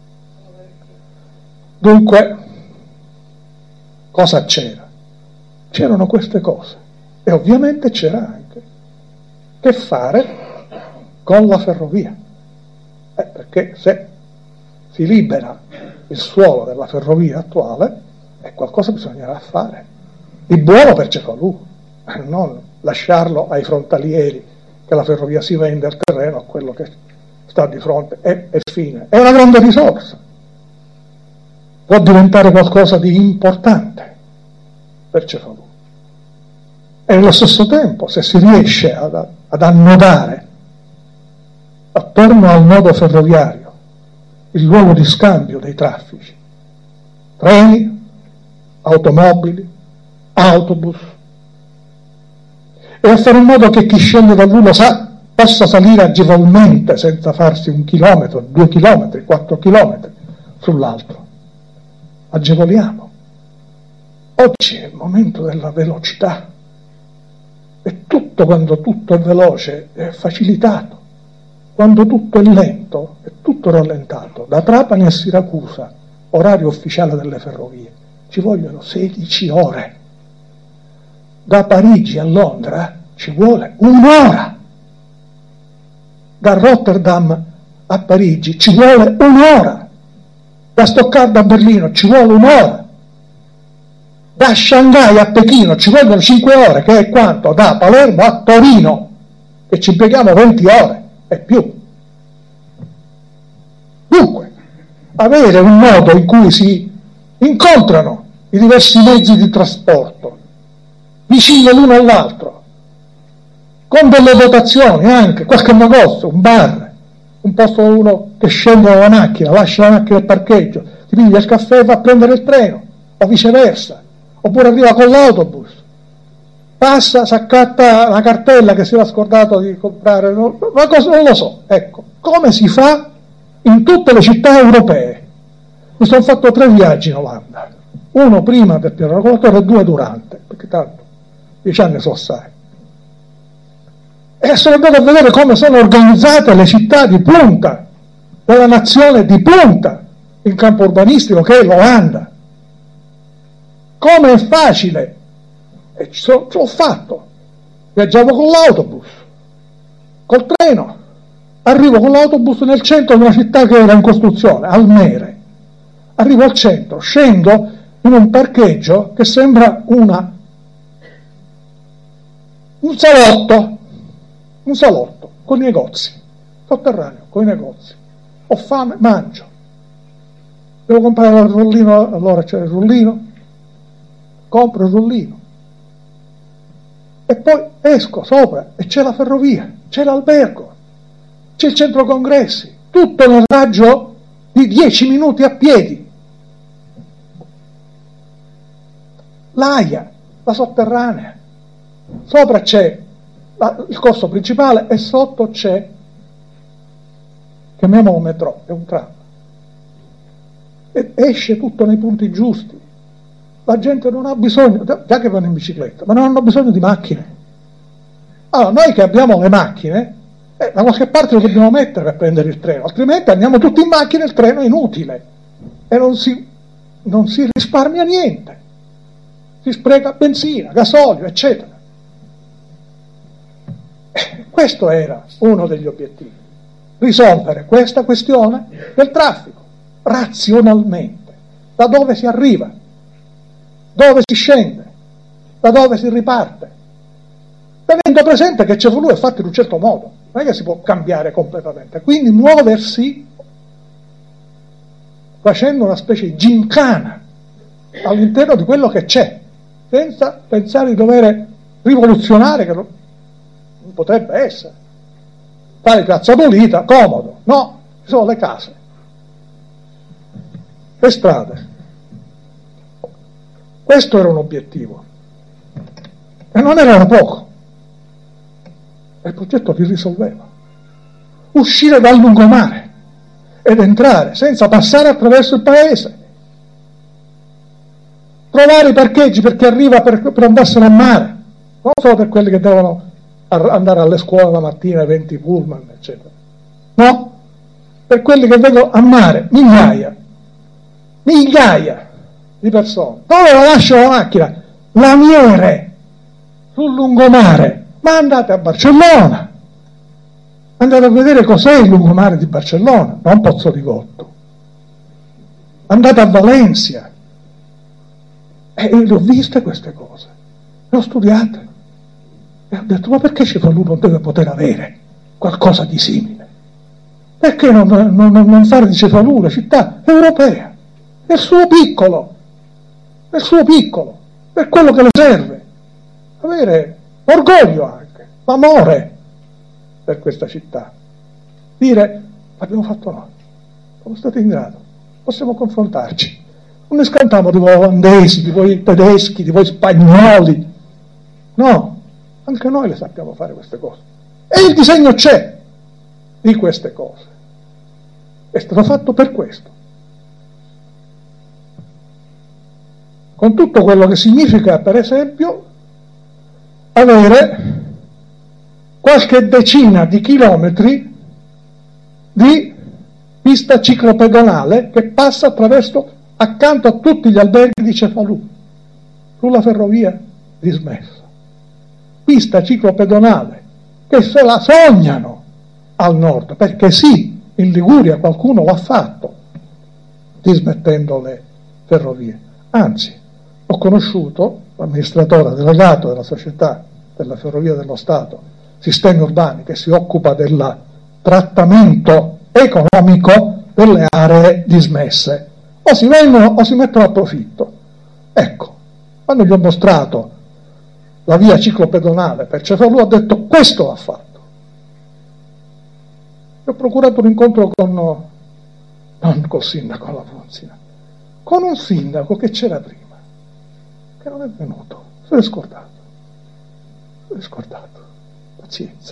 Dunque, cosa c'era? C'erano queste cose. E ovviamente c'era anche che fare con la ferrovia. Eh, perché se si libera il suolo della ferrovia attuale, e qualcosa bisognerà fare. Di buono per Cefalù, non lasciarlo ai frontalieri, che la ferrovia si vende al terreno, a quello che sta di fronte, e, e fine. È una grande risorsa. Può diventare qualcosa di importante per Cefalù. E nello stesso tempo, se si riesce ad, ad annodare attorno al nodo ferroviario il luogo di scambio dei traffici, treni, automobili, autobus, e a fare in modo che chi scende dall'uno sa, possa salire agevolmente senza farsi un chilometro, due chilometri, quattro chilometri sull'altro. Agevoliamo. Oggi è il momento della velocità, e tutto, quando tutto è veloce, è facilitato. Quando tutto è lento, è tutto rallentato. Da Trapani a Siracusa, orario ufficiale delle ferrovie, ci vogliono sedici ore. Da Parigi a Londra ci vuole un'ora. Da Rotterdam a Parigi ci vuole un'ora. Da Stoccarda a Berlino ci vuole un'ora. Da Shanghai a Pechino ci vogliono cinque ore, che è quanto da Palermo a Torino, che ci impieghiamo venti ore e più. Dunque, avere un modo in cui si incontrano i diversi mezzi di trasporto vicino l'uno all'altro, con delle dotazioni anche, qualche negozio, un bar, un posto uno che scende dalla macchina, lascia la macchina al parcheggio, ti piglia il caffè e va a prendere il treno, o viceversa, oppure arriva con l'autobus, passa, si accatta la cartella che si era scordato di comprare, ma cosa, non lo so. Ecco, come si fa in tutte le città europee? Mi sono fatto tre viaggi in Olanda, uno prima del piano regolatore e due durante, perché tanto dieci anni so assai, e sono andato a vedere come sono organizzate le città di punta della nazione di punta in campo urbanistico, che è l'Olanda. Come è facile, e ce l'ho fatto, viaggiavo con l'autobus, col treno, arrivo con l'autobus nel centro di una città che era in costruzione, Almere, arrivo al centro, scendo in un parcheggio che sembra una un salotto, un salotto con i negozi, sotterraneo, con i negozi. Ho fame, mangio. Devo comprare il rullino, allora c'è il rullino, compro il rullino. E poi esco sopra e c'è la ferrovia, c'è l'albergo, c'è il centro congressi, tutto nel raggio di dieci minuti a piedi. L'Aia, la sotterranea, sopra c'è la, il corso principale e sotto c'è, chiamiamolo metro, è un tram. E esce tutto nei punti giusti. La gente non ha bisogno, già che vanno in bicicletta, ma non hanno bisogno di macchine. Allora, noi che abbiamo le macchine, eh, da qualche parte lo dobbiamo mettere per prendere il treno, altrimenti andiamo tutti in macchina e il treno è inutile e non si, non si risparmia niente, si spreca benzina, gasolio, eccetera. Eh, questo era uno degli obiettivi, risolvere questa questione del traffico razionalmente, da dove si arriva, dove si scende, da dove si riparte, tenendo presente che C F U è fatto in un certo modo, non è che si può cambiare completamente, quindi muoversi facendo una specie di gincana all'interno di quello che c'è, senza pensare di dover rivoluzionare, che non potrebbe essere, fare Piazza Pulita, comodo, no, ci sono le case, le strade. Questo era un obiettivo e non era poco. Il progetto li risolveva. Uscire dal lungomare ed entrare senza passare attraverso il paese, trovare i parcheggi per chi arriva per, per andarsene a mare, non solo per quelli che devono andare alle scuole la mattina, venti pullman, eccetera, no, per quelli che vengono a mare, migliaia migliaia di persone. Dove la lascio la macchina? Lamiere sul lungomare. Ma andate a Barcellona, andate a vedere cos'è il lungomare di Barcellona, non Pozzolivotto. Andate a Valencia e le ho viste queste cose, le ho studiate e ho detto: ma perché C F U non deve poter avere qualcosa di simile? Perché non, non, non fare di C F U una città europea nel suo piccolo, nel suo piccolo, per quello che le serve, avere orgoglio anche, amore per questa città, dire: l'abbiamo fatto noi, siamo stati in grado, possiamo confrontarci, non ne scantiamo di voi olandesi, di voi tedeschi, di voi spagnoli, no, anche noi le sappiamo fare queste cose e il disegno c'è di queste cose, è stato fatto per questo, con tutto quello che significa, per esempio, avere qualche decina di chilometri di pista ciclopedonale che passa attraverso, accanto a tutti gli alberghi di Cefalù, sulla ferrovia dismessa. Pista ciclopedonale che se la sognano al nord, perché sì, in Liguria qualcuno l'ha fatto, dismettendo le ferrovie. Anzi, ho conosciuto l'amministratore delegato della società della Ferrovia dello Stato, Sistemi Urbani, che si occupa del trattamento economico delle aree dismesse. O si vendono o si mettono a profitto. Ecco, quando gli ho mostrato la via ciclopedonale per Cefalù, ha detto: questo ha fatto. E ho procurato un incontro con, non col sindaco alla Fonzina, con un sindaco che c'era prima, che non è venuto, se l'è scordato, se l'è scordato, pazienza.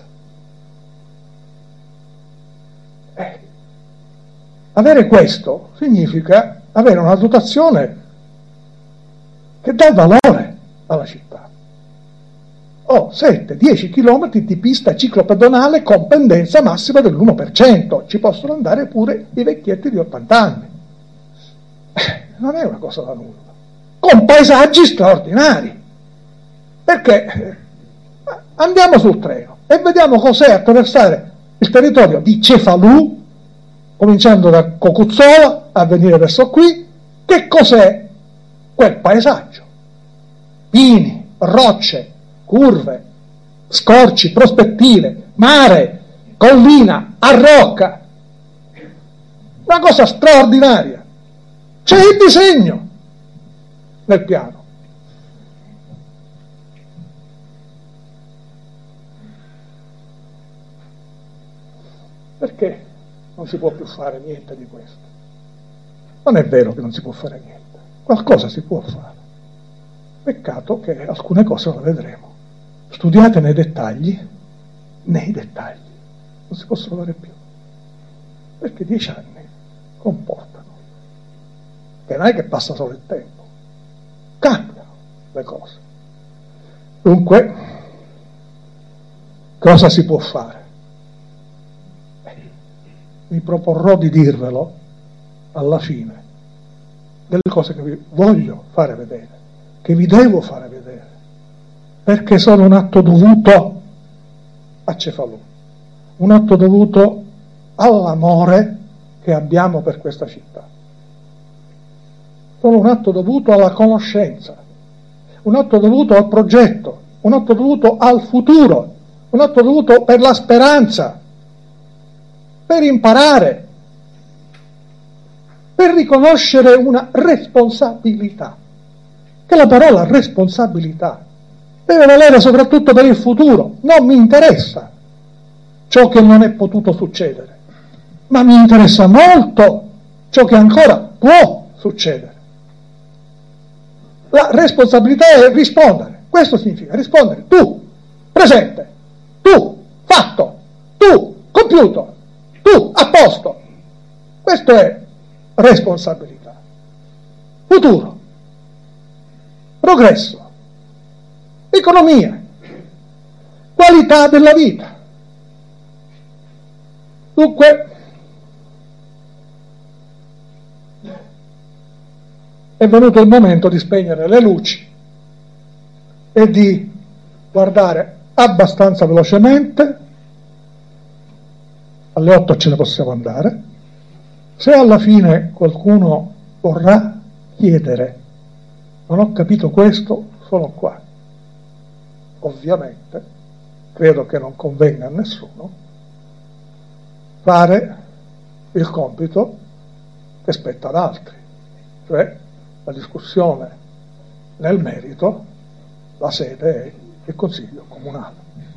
Eh, avere questo significa avere una dotazione che dà valore alla città. Ho sette dieci chilometri di pista ciclopedonale con pendenza massima dell'uno per cento, ci possono andare pure i vecchietti di ottanta anni. Eh, non è una cosa da nulla, con paesaggi straordinari, perché eh, andiamo sul treno e vediamo cos'è attraversare il territorio di Cefalù, cominciando da Cocuzzola a venire verso qui, Che cos'è quel paesaggio? Pini, rocce, curve, scorci, prospettive, mare, collina, arrocca. Una cosa straordinaria. C'è il disegno nel piano. Perché non si può più fare niente di questo? Non è vero che non si può fare niente. Qualcosa si può fare. Peccato che alcune cose lo vedremo. Studiate nei dettagli, nei dettagli. Non si possono fare più. Perché dieci anni comportano che non è che passa solo il tempo, cambiano le cose. Dunque, cosa si può fare? Eh, mi proporrò di dirvelo alla fine, delle cose che vi voglio fare vedere, che vi devo fare vedere, perché sono un atto dovuto a Cefalù, un atto dovuto all'amore che abbiamo per questa città. Sono un atto dovuto alla conoscenza, un atto dovuto al progetto, un atto dovuto al futuro, un atto dovuto per la speranza, per imparare, per riconoscere una responsabilità, che la parola responsabilità deve valere soprattutto per il futuro. Non mi interessa ciò che non è potuto succedere, ma mi interessa molto ciò che ancora può succedere. La responsabilità è rispondere. Questo significa rispondere. Tu, presente. Tu, fatto. Tu, compiuto. Tu, a posto. Questo è responsabilità. Futuro. Progresso. Economia. Qualità della vita. Dunque, è venuto il momento di spegnere le luci e di guardare abbastanza velocemente. Alle otto ce ne possiamo andare. Se alla fine qualcuno vorrà chiedere, non ho capito questo, sono qua. Ovviamente, credo che non convenga a nessuno fare il compito che spetta ad altri, cioè la discussione nel merito. La sede è il Consiglio Comunale.